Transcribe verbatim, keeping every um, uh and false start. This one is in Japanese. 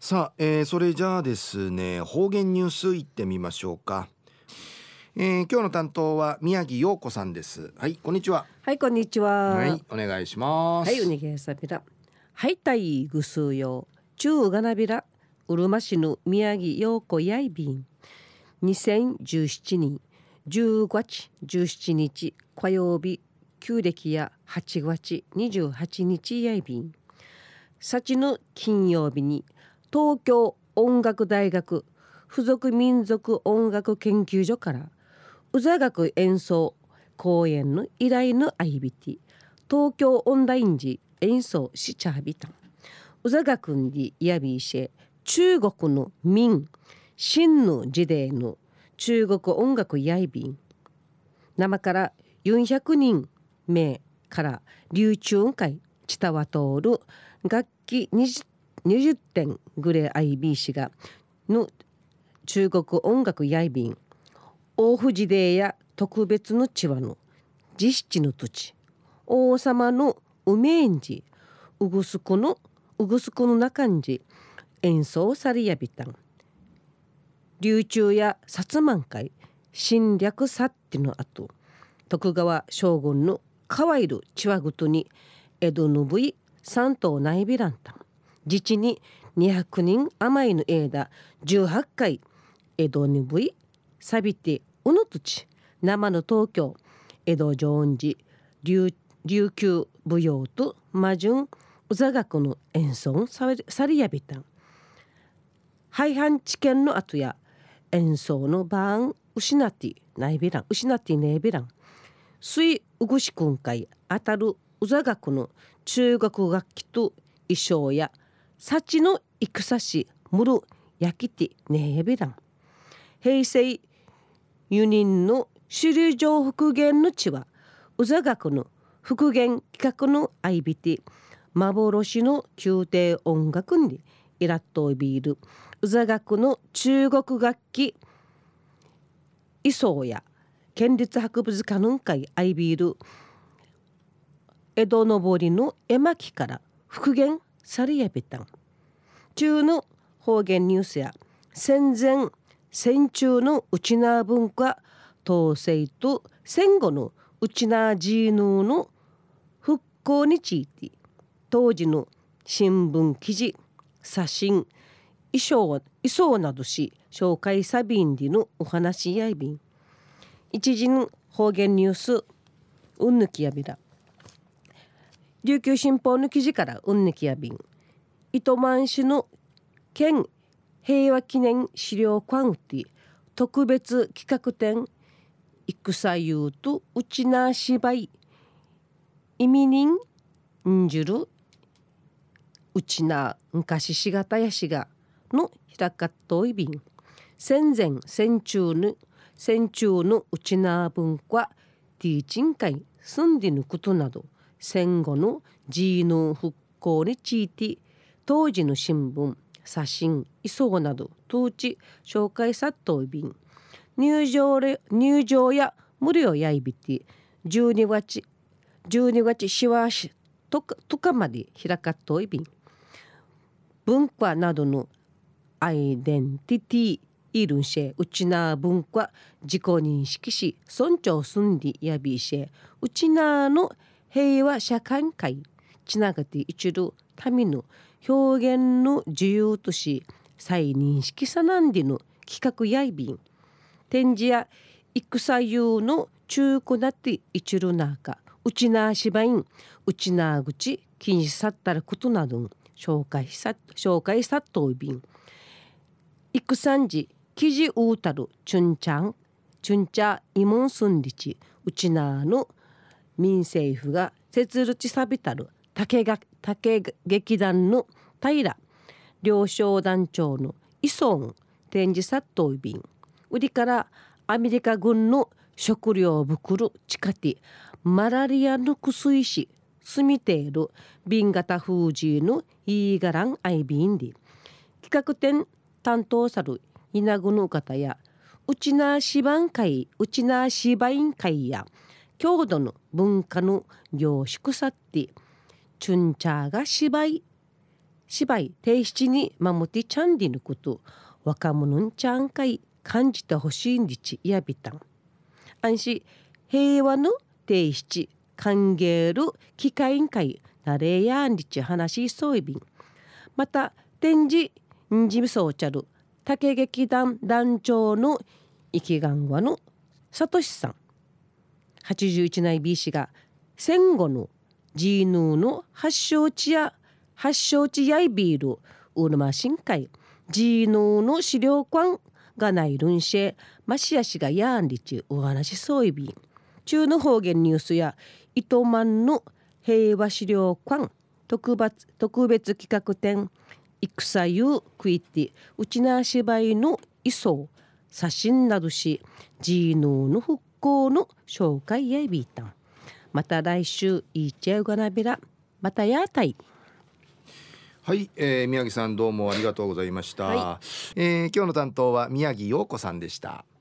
さあ、えーそれじゃあですね、方言ニュースいってみましょうか。えー今日の担当は宮城陽子さんです。はい、こんにちは。 はい、こんにちは。 はい、お願いしまはい、うす。 にげさびら。はい、たいぐすうよ。中がなびら。うるま市の宮城陽子やいびん。にせんじゅうななねんじゅうがつじゅうしちにち火曜日、旧暦やはちがつにじゅうはちにちやいびん。さちの金曜日に東京音楽大学附属民族音楽研究所から宇座楽演奏公演の依頼の相びて東京オンライン時演奏しちゃびたん宇座楽んでやびいし中国の民真の時代の中国音楽やいびん生からよんひゃくにん名から流中会ちたわとおる楽器 20, 20点ぐれ アイビー 氏がの中国音楽やいびん大藤デーや特別の地話の実地の土地王様の梅んじうぐすくのうぐすくの中んじ演奏されやびたん流中や薩摩会侵略さっての後徳川将軍のかわいるちわぐとに江戸のぶい三島内ビランタン自治ににひゃくにん余りの間じゅうはちかい江戸にぶいさびてうぬとち生の東京江戸城寺琉琉球舞踊と魔順宇座楽の演奏さりやびたん廃藩置県の後や演奏の番失ってないびらん失ってねえびらん水うぐし君会当たる宇座楽の中国楽器と衣装や幸の戦しむる焼きてねえびらん平成輸人の首里城復元の地は宇座楽の復元企画の相びて幻の宮廷音楽にイラッとビール宇座楽の中国楽器衣装や県立博物館の会相ビール江戸のぼりの絵巻から復元されやびたん中の方言ニュースや戦前戦中のうちな文化統制と戦後のうちなジーヌーの復興について当時の新聞記事写真衣装衣装などし紹介さびんでのお話やいびん一時の方言ニュースうんぬきやびら琉球新報の記事からうんぬきやびん糸満市の県平和記念資料館うて特別企画展戦ゆうとうちな芝居意味人んじゅるうちな昔しがたやしがのひらかっといびん戦前戦中の戦中のうちな文化ティーチン会住んでぬことなど戦後のジーノ復興について当時の新聞写真衣装など当地紹介さっといびん入場れ入場や無料やいびてじゅうにがつじゅうにがつしわしとかとかまで開かっといびん文化などのアイデンティティいるんしうちな文化自己認識し尊重すんでやびしうちなの平和社会会つながっていちるための表現の自由とし再認識さなんでの企画やいびん展示や戦ゆうの中古なっていちるなかうちなしばいんうちな口禁止さったらことなど紹介さ紹介さっといびん戦時記事ううたるチュンチャンチュンチャイモンスンリチうちなの民政府が設立さびたる竹が竹劇団の平両省団長のイソン展示さっといびん売りからアメリカ軍の食料袋地下てマラリアの薬師住みている瓶型封じのいいがらんアイビンで企画展担当さる稲具の方やうちな芝居会うちな芝居会や郷土の文化の凝縮さってチュンチャーが芝居芝居提出に守ってちゃんでぬこと若者んちゃんかい感じてほしいんでちやびたん安心平和の提出歓迎る機会んかいなれやんりち話しそういびんまた展示んじみそうちゃる竹劇団団長の生きがんわのさとしさんはちじゅういちない B 氏が戦後のジーヌーの発祥地や発祥地やいビールウルマ深海ジーヌーの資料館がないるんしえマシア氏がやんりちお話しそういびん中の方言ニュースや糸満の平和資料館特別特別企画展戦ゆクイティうちな芝居の衣装写真などしジーヌーの復興の紹介やいびいたんまた来週いいちゃうがなびらまたやたいはい、えー、宮城さんどうもありがとうございました、 はえー、今日の担当は宮城陽子さんでした。